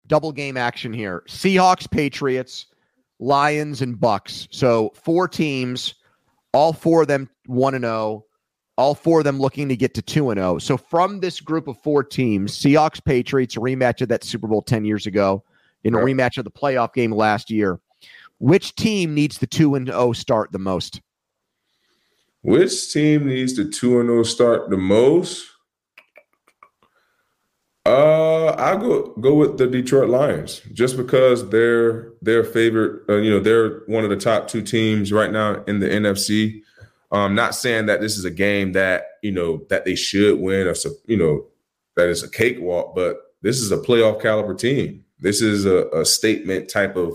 double game action here. Seahawks, Patriots, Lions, and Bucks. So 4 teams, all 4 of them 1-0, all 4 of them looking to get to 2-0. So from this group of 4 teams, Seahawks, Patriots, a rematch of that Super Bowl 10 years ago, in a rematch of the playoff game last year, which team needs the 2-0 start the most? Which team needs the 2-0 start the most? I'll go with the Detroit Lions, just because they're favorite. They're one of the top 2 teams right now in the NFC. Not saying that this is a game that that they should win, or that it's a cakewalk, but this is a playoff caliber team. This is a statement type of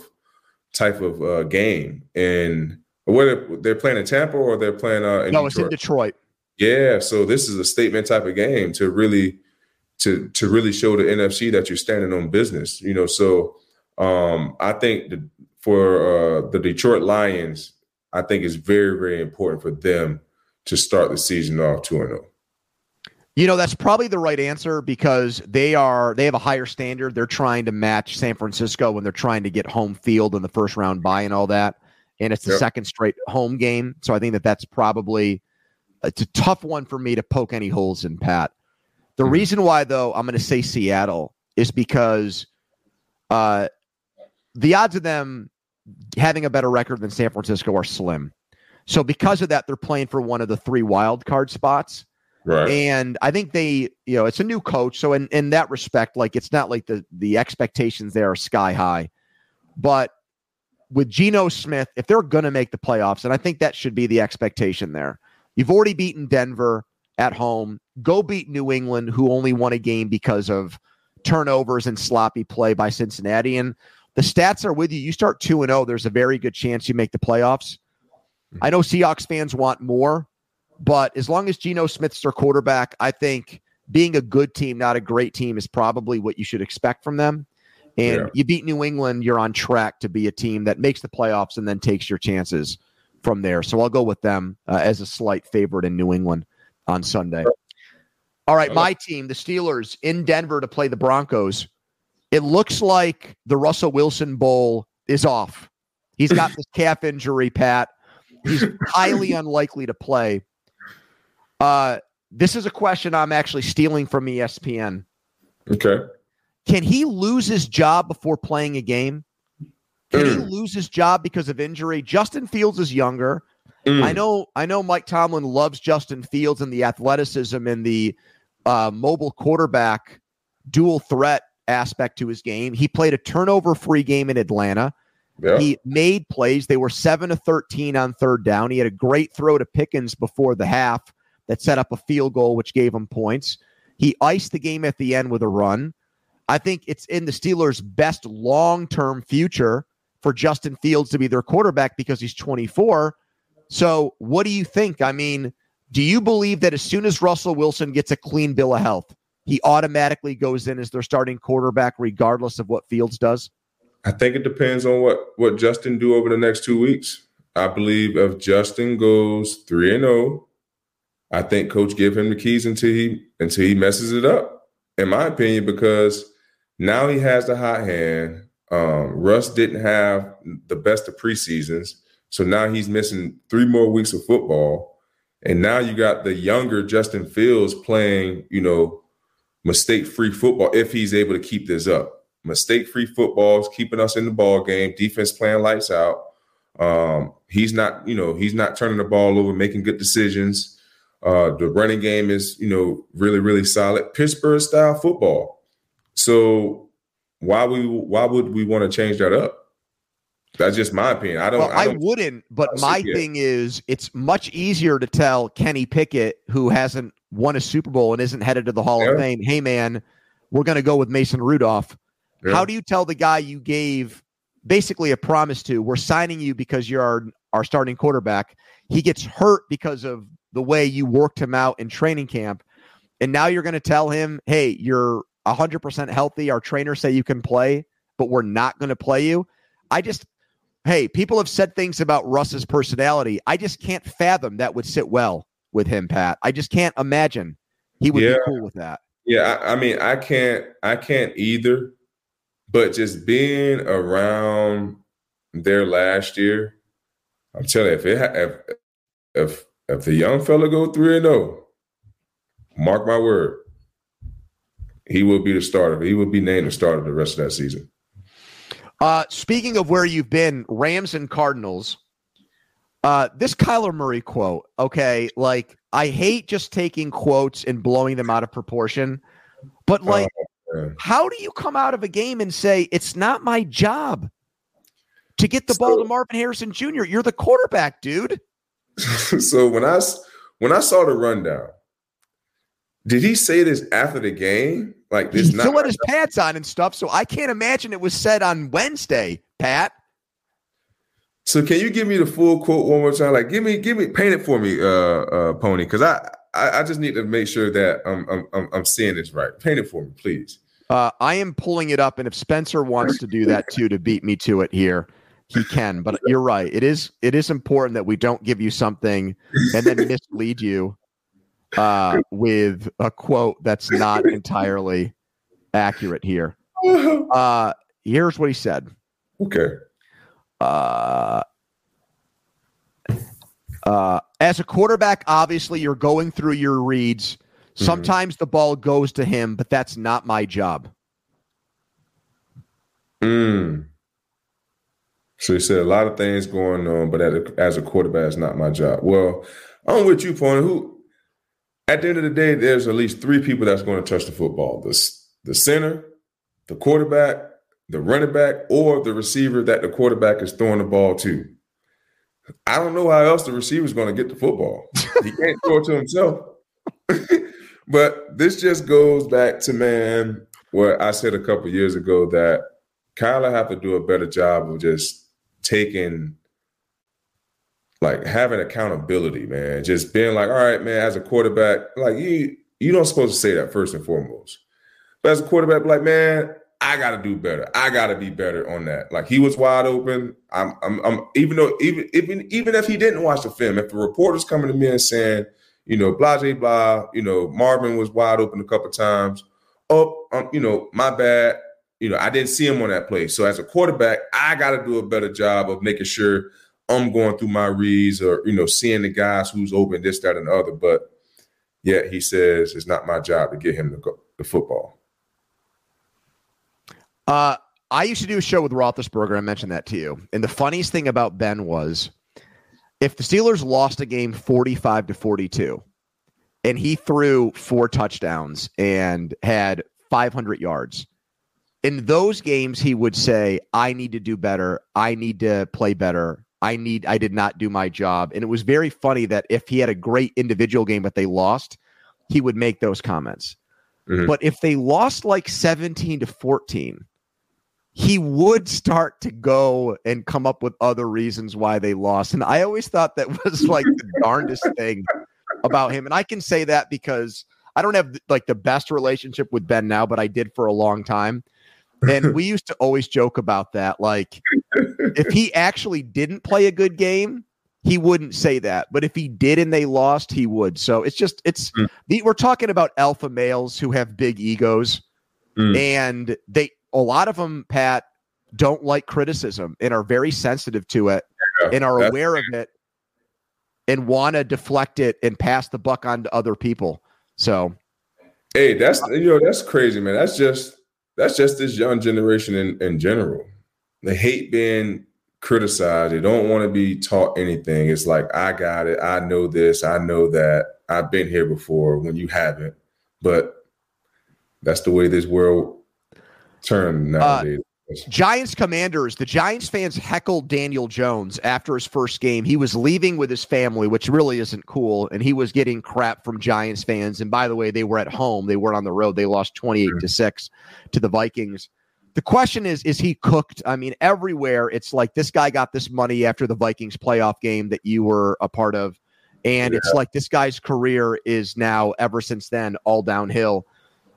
game. And whether they're playing in Tampa or they're playing in Detroit. It's in Detroit. Yeah, so this is a statement type of game to really show the NFC that you're standing on business. So I think for the Detroit Lions, I think it's very, very important for them to start the season off 2-0. That's probably the right answer, because they have a higher standard. They're trying to match San Francisco when they're trying to get home field in the first round bye and all that. And it's the second straight home game. So I think that's probably it's a tough one for me to poke any holes in, Pat. The reason why, though, I'm going to say Seattle is because the odds of them having a better record than San Francisco are slim. So because of that, they're playing for one of the 3 wild card spots. Right. And I think it's a new coach. So in that respect, it's not like the expectations there are sky high. But with Geno Smith, if they're going to make the playoffs, and I think that should be the expectation there, you've already beaten Denver at home. Go beat New England, who only won a game because of turnovers and sloppy play by Cincinnati. And the stats are with you. You start 2-0, there's a very good chance you make the playoffs. I know Seahawks fans want more, but as long as Geno Smith's their quarterback, I think being a good team, not a great team, is probably what you should expect from them. And you beat New England, you're on track to be a team that makes the playoffs and then takes your chances from there. So I'll go with them as a slight favorite in New England on Sunday. All right, my team, the Steelers, in Denver to play the Broncos. It looks like the Russell Wilson Bowl is off. He's got this calf injury, Pat. He's highly unlikely to play. This is a question I'm actually stealing from ESPN. Okay. Can he lose his job before playing a game? Can he lose his job because of injury? Justin Fields is younger. I know Mike Tomlin loves Justin Fields and the athleticism and the mobile quarterback dual threat aspect to his game. He played a turnover-free game in Atlanta. Yeah. He made plays. They were 7-13 on third down. He had a great throw to Pickens before the half that set up a field goal, which gave him points. He iced the game at the end with a run. I think it's in the Steelers' best long-term future for Justin Fields to be their quarterback because he's 24. So what do you think? I mean, do you believe that as soon as Russell Wilson gets a clean bill of health, he automatically goes in as their starting quarterback regardless of what Fields does? I think it depends on what Justin do over the next 2 weeks. I believe if Justin goes 3-0, I think coach give him the keys until he messes it up, in my opinion, because now he has the hot hand. Russ didn't have the best of preseasons, so now he's missing 3 more weeks of football. And now you got the younger Justin Fields playing, mistake-free football if he's able to keep this up. Mistake-free football is keeping us in the ball game. Defense playing lights out. He's not turning the ball over, making good decisions. The running game is, really, really solid. Pittsburgh-style football. So why would we want to change that up? That's just my opinion. I wouldn't, but my thing is it's much easier to tell Kenny Pickett, who hasn't won a Super Bowl and isn't headed to the Hall of Fame, hey, man, we're going to go with Mason Rudolph. Yeah. How do you tell the guy you gave basically a promise to, we're signing you because you're our starting quarterback? He gets hurt because of the way you worked him out in training camp. And now you're going to tell him, hey, you're 100% healthy. Our trainers say you can play, but we're not going to play you. Hey, people have said things about Russ's personality. I just can't fathom that would sit well with him, Pat. I just can't imagine he would be cool with that. Yeah, I mean, I can't either. But just being around there last year, I'm telling you, if the young fella go 3-0, mark my word, he will be the starter. He will be named the starter the rest of that season. Speaking of where you've been, Rams and Cardinals. This Kyler Murray quote, okay, like I hate just taking quotes and blowing them out of proportion, but like, how do you come out of a game and say it's not my job to get the ball to Marvin Harrison Jr.? You're the quarterback, dude. So when I saw the rundown, did he say this after the game? Like this? He still had his pads on and stuff, so I can't imagine it was said on Wednesday, Pat. So can you give me the full quote one more time? Like, give me, paint it for me, Pony, because I just need to make sure that I'm seeing this right. Paint it for me, please. I am pulling it up, and if Spencer wants to do that too to beat me to it here, he can. But you're right. It is important that we don't give you something and then mislead you with a quote that's not entirely accurate here. Here's what he said. Okay. As a quarterback, obviously you're going through your reads. Sometimes the ball goes to him, but that's not my job. So he said a lot of things going on, but as a quarterback, it's not my job. Well, I'm with you, Pony. At the end of the day, there's at least three people that's going to touch the football: the center, the quarterback, the running back, or the receiver that the quarterback is throwing the ball to. I don't know how else the receiver is going to get the football. He can't throw it to himself. But this just goes back to, man, what I said a couple years ago, that Kyler have to do a better job of just having accountability, man. Just being like, all right, man, as a quarterback, like you don't supposed to say that first and foremost. But as a quarterback, like, man, I got to do better. I got to be better on that. Like, he was wide open. Even if he didn't watch the film, if the reporter's coming to me and saying, blah, blah, blah, Marvin was wide open a couple of times. My bad. I didn't see him on that play. So as a quarterback, I got to do a better job of making sure I'm going through my reads or, seeing the guys who's open, this, that, and the other. But yet he says it's not my job to get him the football. I used to do a show with Roethlisberger. I mentioned that to you. And the funniest thing about Ben was, if the Steelers lost a game 45-42 and he threw 4 touchdowns and had 500 yards, in those games he would say, I need to do better. I need to play better. I did not do my job. And it was very funny that if he had a great individual game but they lost, he would make those comments. Mm-hmm. But if they lost like 17-14, he would start to go and come up with other reasons why they lost. And I always thought that was like the darndest thing about him. And I can say that because I don't have like the best relationship with Ben now, but I did for a long time. And we used to always joke about that. Like, if he actually didn't play a good game, he wouldn't say that. But if he did and they lost, he would. So we're talking about alpha males who have big egos. And a lot of them, Pat, don't like criticism and are very sensitive to it and are aware of it and want to deflect it and pass the buck on to other people. So, hey, that's crazy, man. That's just this young generation in general. They hate being criticized. They don't want to be taught anything. It's like, I got it. I know this. I know that. I've been here before when you haven't. But that's the way this world turned nowadays. Giants Commanders. The Giants fans heckled Daniel Jones after his first game. He was leaving with his family, which really isn't cool, and he was getting crap from Giants fans. And by the way, they were at home. They weren't on the road. They lost 28-6 to the Vikings. The question is he cooked? I mean, everywhere it's like, this guy got this money after the Vikings playoff game that you were a part of. And it's like this guy's career is now, ever since then, all downhill.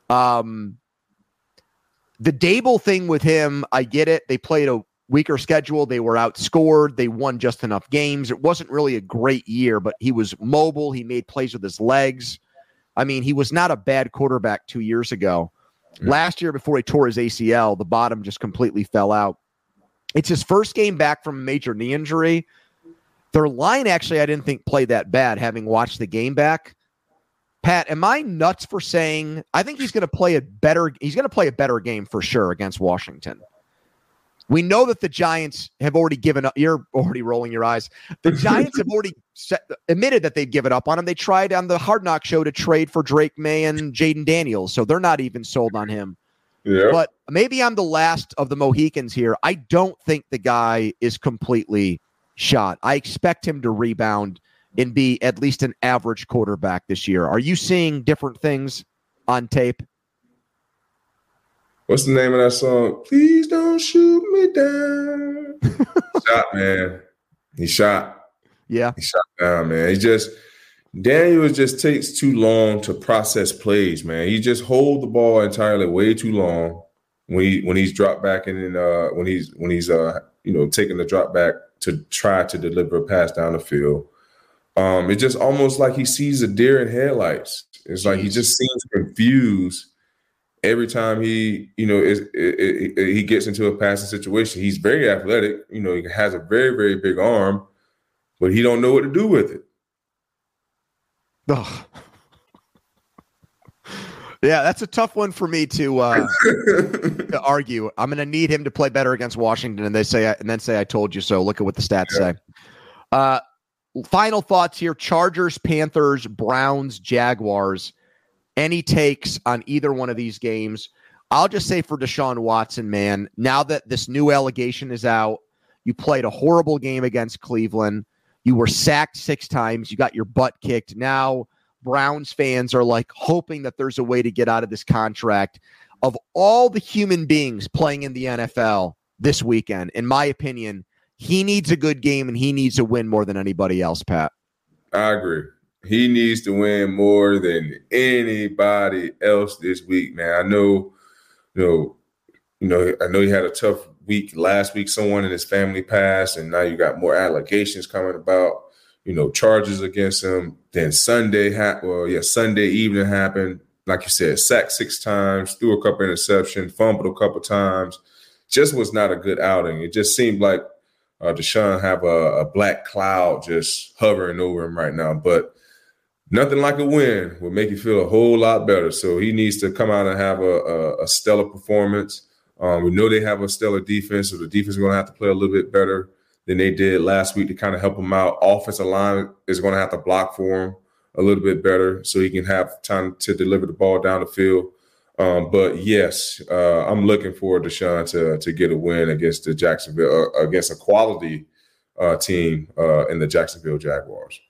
The Dable thing with him, I get it. They played a weaker schedule. They were outscored. They won just enough games. It wasn't really a great year, but he was mobile. He made plays with his legs. I mean, he was not a bad quarterback 2 years ago. Last year, before he tore his ACL, the bottom just completely fell out. It's his first game back from a major knee injury. Their line, actually, I didn't think played that bad, having watched the game back. Pat, am I nuts for saying I think he's going to play a better game for sure against Washington? We know that the Giants have already given up. You're already rolling your eyes. The Giants have already admitted that they've given up on him. They tried on the Hard Knock show to trade for Drake May and Jaden Daniels, so they're not even sold on him. Yeah. But maybe I'm the last of the Mohicans here. I don't think the guy is completely shot. I expect him to rebound and be at least an average quarterback this year. Are you seeing different things on tape? What's the name of that song? Please don't shoot me down. Shot, man. He shot. Yeah. He shot down, man. Daniel just takes too long to process plays, man. He just hold the ball entirely way too long when he's dropped back and when he's taking the drop back to try to deliver a pass down the field. It's just almost like he sees a deer in headlights. It's like he just seems confused every time he gets into a passing situation. He's very athletic. He has a very, very big arm, but he don't know what to do with it. Oh. Yeah, that's a tough one for me to argue. I'm going to need him to play better against Washington, and then say I told you so. Look at what the stats say. Final thoughts here: Chargers, Panthers, Browns, Jaguars. Any takes on either one of these games? I'll just say for Deshaun Watson, man, now that this new allegation is out, you played a horrible game against Cleveland. You were sacked 6 times. You got your butt kicked. Now Browns fans are like hoping that there's a way to get out of this contract. Of all the human beings playing in the NFL this weekend, in my opinion, he needs a good game and he needs to win more than anybody else, Pat. I agree. He needs to win more than anybody else this week, man. I know he had a tough week last week. Someone in his family passed, and now you got more allegations coming about, charges against him. Then Sunday evening happened. Like you said, sacked 6 times, threw a couple interceptions, fumbled a couple times. Just was not a good outing. It just seemed like Deshaun have a black cloud just hovering over him right now. But nothing like a win will make you feel a whole lot better. So he needs to come out and have a stellar performance. We know they have a stellar defense, so the defense is going to have to play a little bit better than they did last week to kind of help him out. Offensive line is going to have to block for him a little bit better so he can have time to deliver the ball down the field. But yes, I'm looking forward to Deshaun to get a win against against a quality team in the Jacksonville Jaguars.